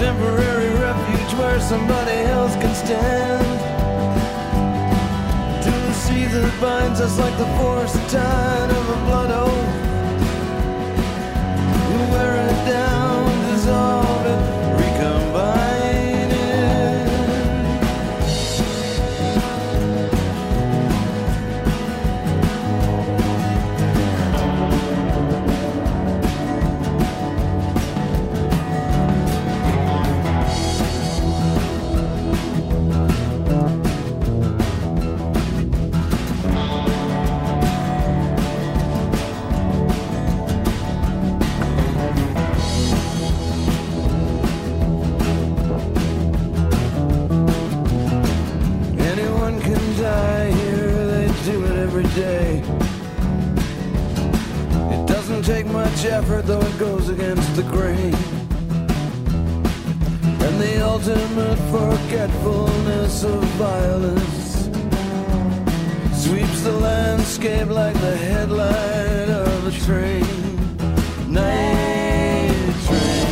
temporary refuge where somebody else can stand. To the sea that binds us like the forced tide of a blood oath. We wear it down, dissolve it, recombine it. Day. It doesn't take much effort, though it goes against the grain. And the ultimate forgetfulness of violence sweeps the landscape like the headlight of a train. Night train.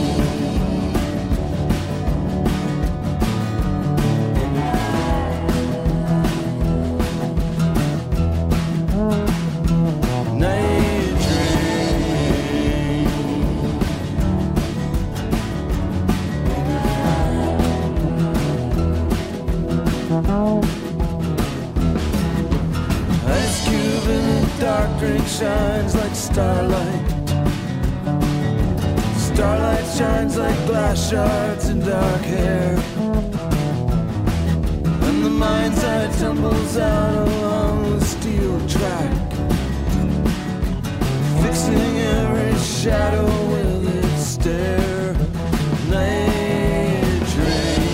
Ice cube in the dark drink shines like starlight. Starlight shines like glass shards in dark hair. And the mind's eye tumbles out along the steel track, fixing every shadow with its stare. Night train.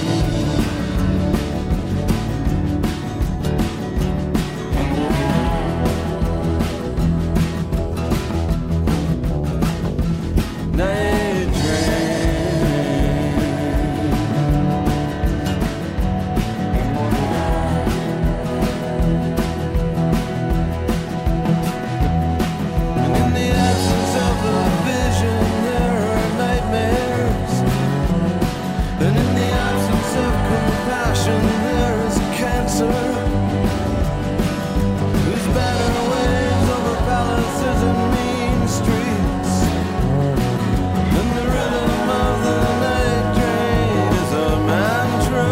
Night train. And in the absence of a vision, there are nightmares. And in the absence of compassion, there is cancer, whose banner waves over palaces and mean streets. And the rhythm of the night train is a mantra.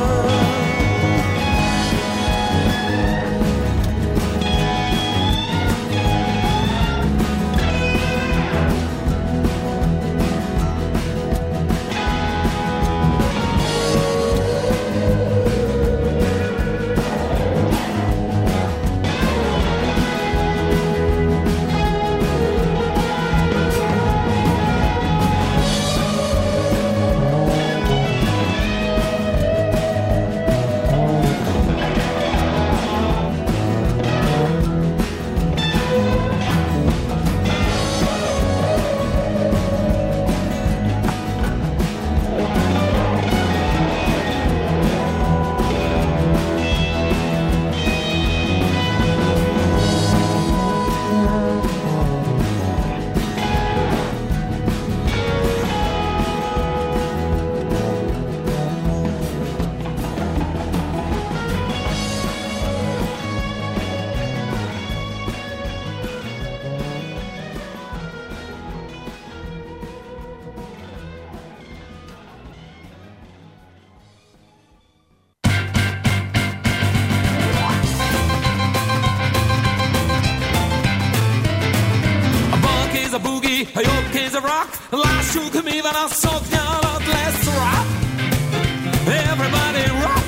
A boogie, a jobb kéz a rock. Lássuk, mi van a szoknya alatt, let's rock. Everybody rock.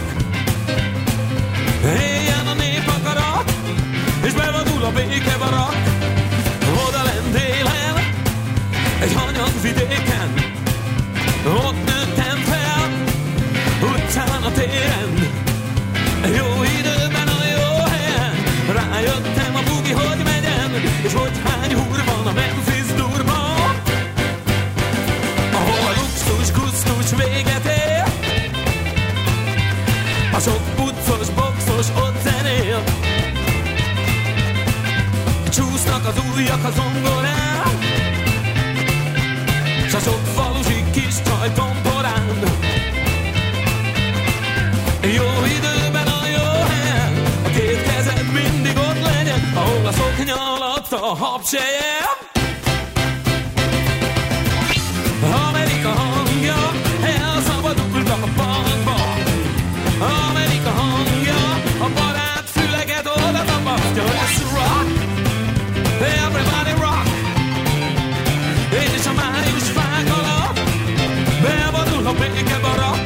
Éljen a nép akarat, és bevadul a békebarak. Oda lent délen, egy hanyag vidéken, ott nőttem fel, utcán a téren. Jó időben a jó helyen, rájöttem a bugi, hogy megyen, és hogy hány húr van a Memphis durban, ahol a luxus gusztus véget ér. A sok puccos, boxos ott zenél, csúsznak az ujjak a zongorán, s a sok falusi kis csaj ajtón porán. Jó időben a jó helyen, a két kezed mindig ott legyen, ahol a szoknya alatt a habsejem. Amerika hangja, elszabadult a parkba. Amerika hangja, a barát füleket oda tapasztja. Let's rock, everybody rock. És a május fák alatt bevonul a békebarak.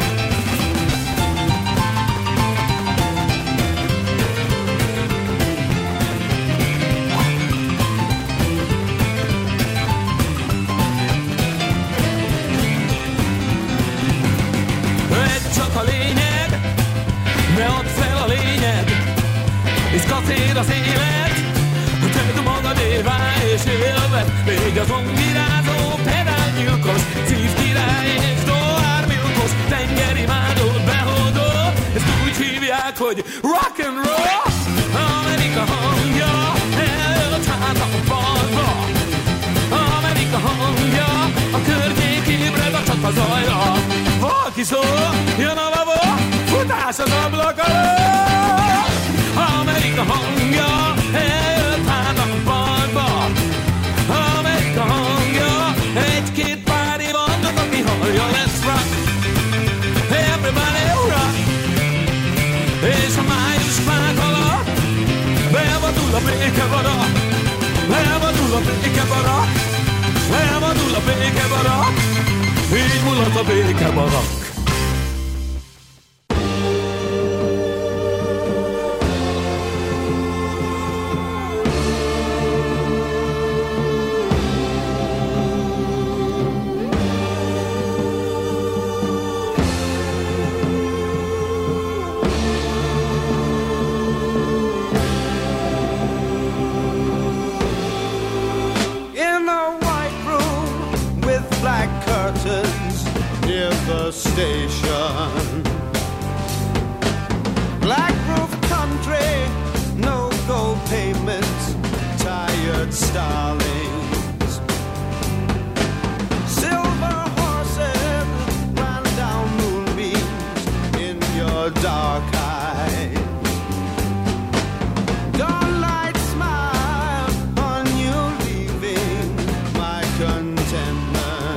Csak a lényeg, ne add fel a lényeg, izgatér az élet, tedd magadévá és élved, még az ongirázó pedálnyilkos, szívkirály és dohármilkos, tengerimádó, behódó, ezt úgy hívják, hogy rock and roll. Amerika hangja, eljött hát a parkba. Amerika hangja, a környék ébred a csata zajra. Valaki szól, jön a lavó, futás az ablak alól. Amerika hangja, eljött hát a parkba. Amerika hangja, egy-két pár év annak, aki hallja. Let's rock, everybody rock. És a május fák alatt bevadul a békebarak. Bevadul a békebarak. Bevadul a békebarak. Így mulat a békebarak. The station, black roof country, no gold payments, tired starlings, silver horses ran down moonbeams in your dark eyes. Dawnlight smile on you leaving my contentment.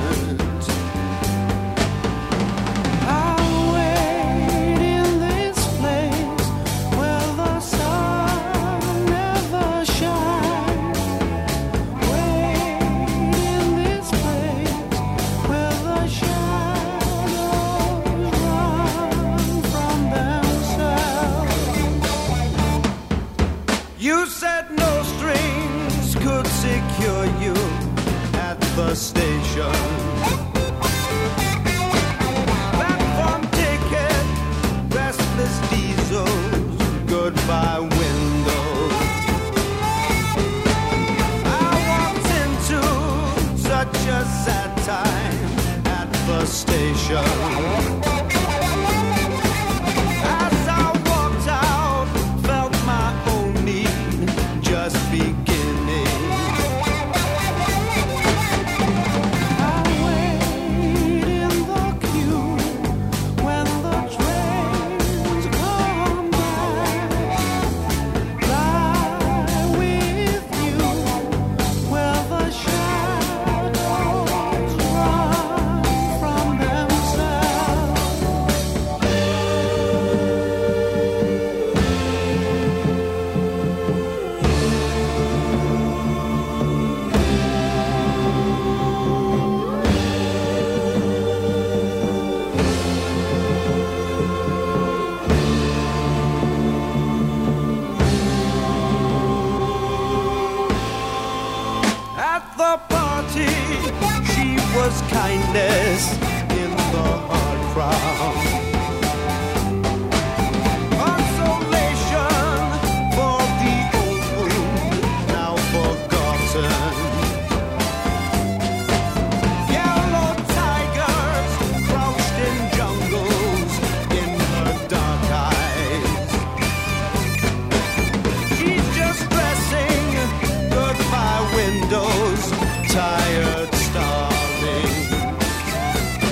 The station, platform ticket, restless diesels, goodbye windows. I walked into such a sad time at the station. As I walked out, felt my own need just beginning. Kindness in the hard crowd, consolation for the old wound now forgotten. Yellow tigers crouched in jungles in her dark eyes. She's just dressing goodbye windows, tired starling.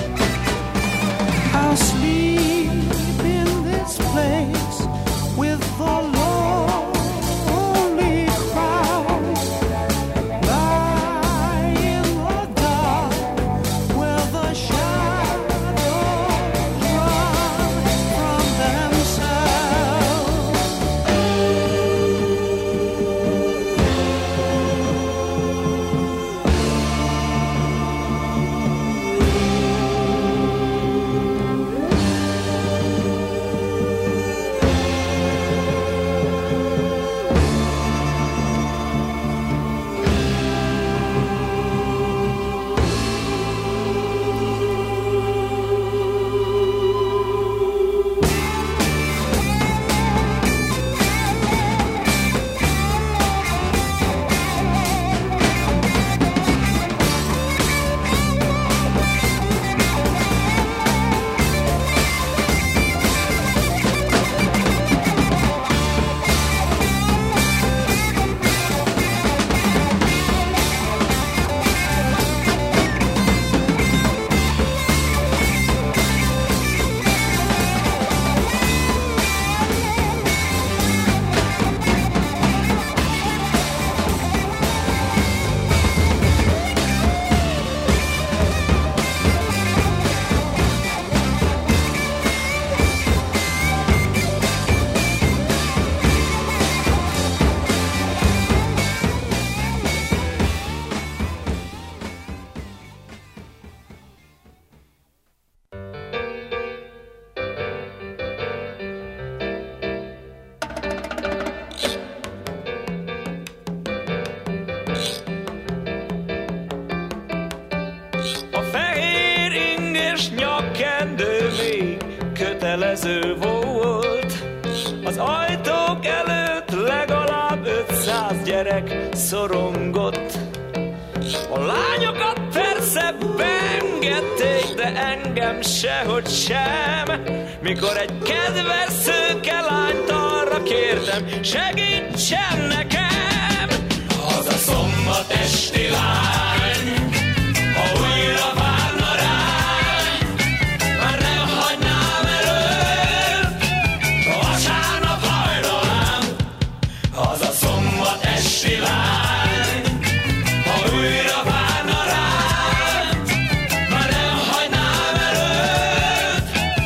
kedvező volt. Az ajtók előtt legalább 500 gyerek szorongott. A lányokat persze beengedték, de engem sehogy sem. Mikor egy kedves szőke lányt arra kértem, segítsen nekem. Az a szombat esti lány, ha újra várna rám, már nem hagynám előtt a vasárnap hajnalán. Az a szombat esti lány, ha újra várna rám, már nem hagynám előtt.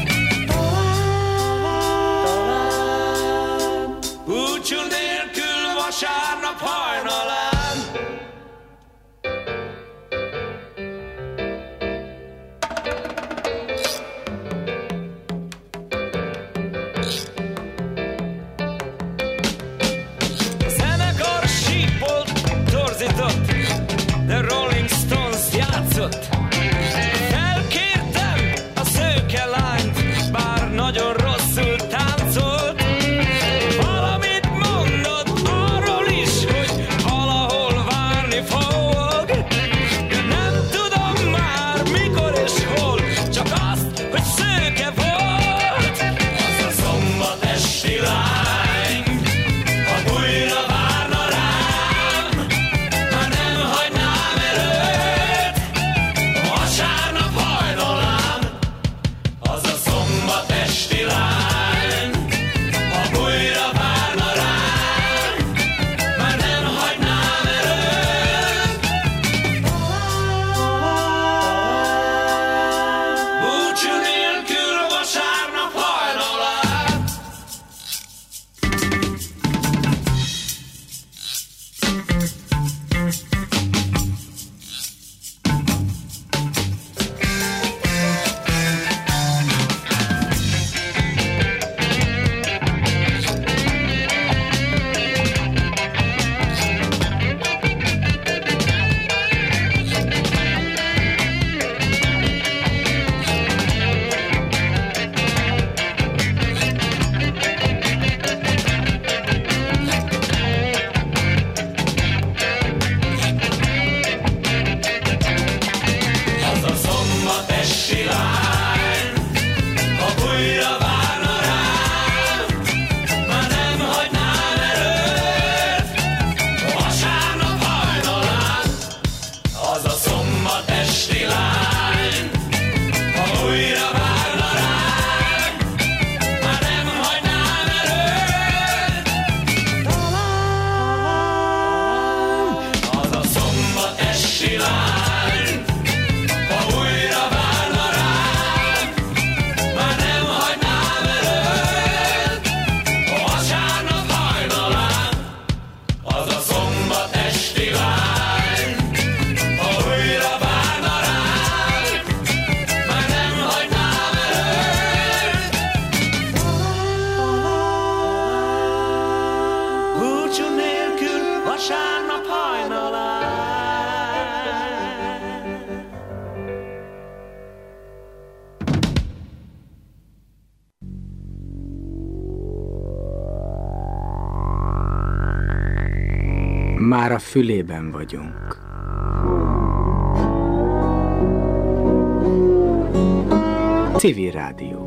Talán búcsú nélkül vasárnap hajnalán. A zenekar sípolt, torzított, The Rolling Stones játszott. Felkértem a szőke lányt, bár nagyon rosszul táncolt. Valamit mondott arról is, hogy valahol várni fog. De nem tudom már mikor és hol, csak azt, hogy szőke volt. Az a szombat esti lány, ha újra várna rám, már nem hagynám előtt a vasárnap hajnalán. Az a szombat esti lány, ha újra várna rám, már nem hagynám előtt. Búcsú nélkül vasárnap hajnalán. Az a szombat esti lány, ha újra várna rám, már nem hagynám előtt a vasárnap hajnalán. Az a szombat esti lány, ha újra várna rám, már nem hagynám előtt. Az a szombat esti lány, ha újra várna rám, már nem hagynám előtt a vasárnap hajnalán. Az a szombat esti lány, ha újra várna rám, már nem hagynám előtt. Búcsú nélkül vasárnap hajnalán. Már a fülében vagyunk. Civil Rádió.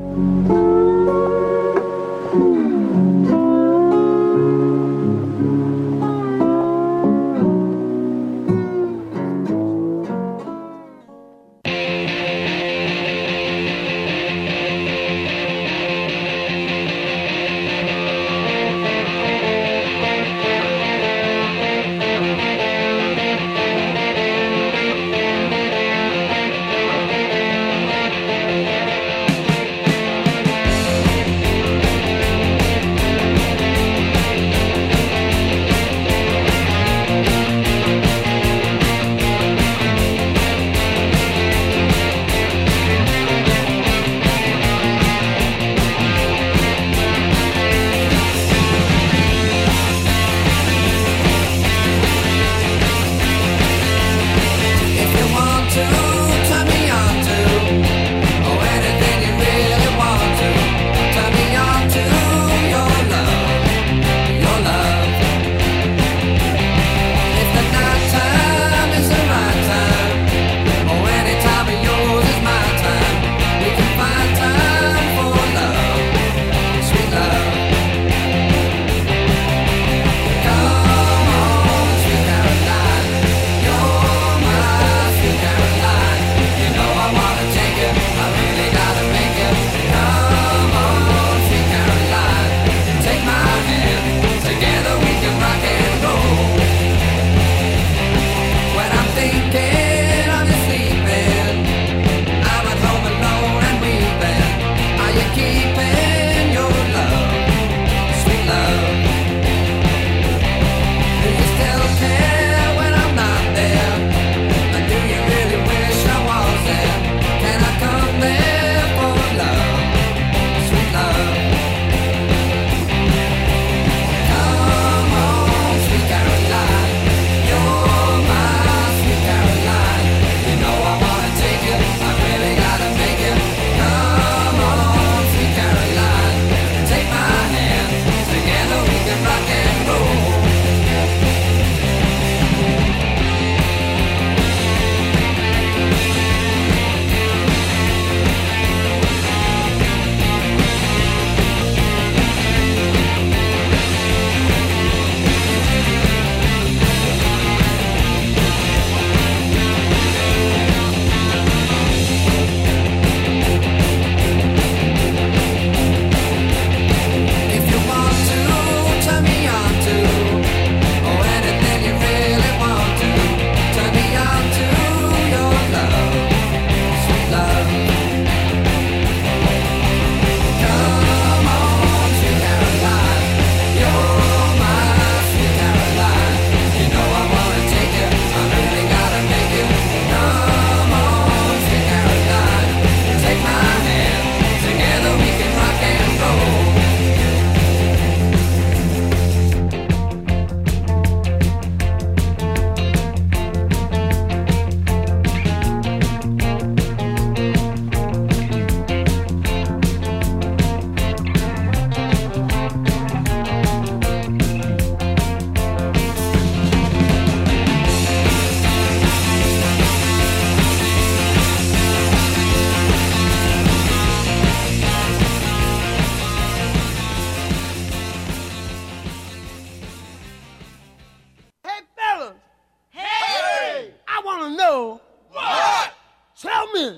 me.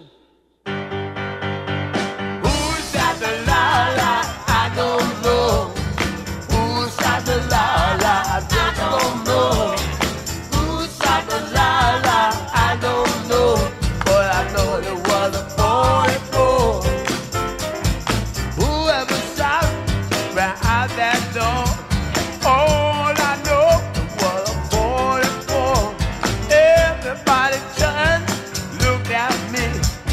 Who shot the la la? I don't know. Who shot the la la? I just don't know. Who shot the la la? I don't know. But I know it was a 44. Whoever shot right out that door. All I know was a 44. Everybody turned, looked at me.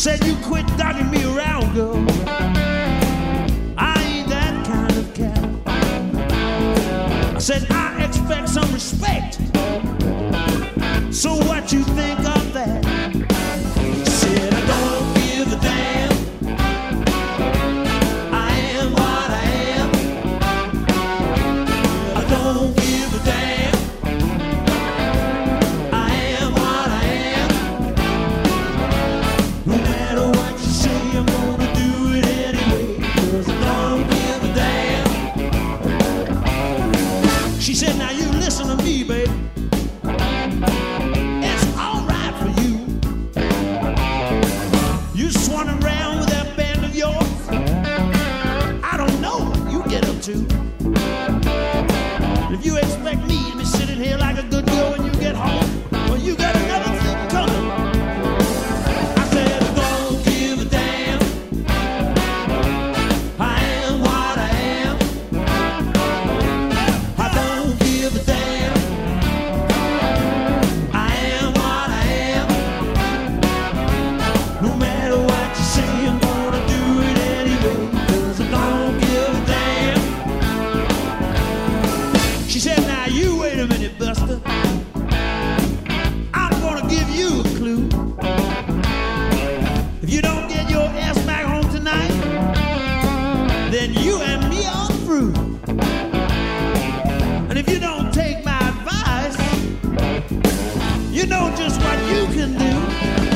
said you quit dogging me around, girl. I ain't that kind of cat. I said I expect some respect. So what you think of that? Said I don't give a damn. I am what I am. I don't give a damn. I am what I am. No matter what you say, I'm gonna do it anyway. 'Cause I don't give a damn. She said, now you listen to me, baby. It's all right for you. You swan around with that band of yours. I don't know what you get up to. If you expect me to be sitting here like a good girl when you get home, well, you got another thing coming. I said, I don't give a damn. I am what I am. I don't give a damn. I am what I am. No matter what you say, I'm gonna do it anyway. 'Cause I don't give a damn. She said, now you wait a minute, Buster. I'm gonna give you a clue. If you don't get your ass back home tonight, then you and me are through. And if you don't take my advice, you know just what you can do.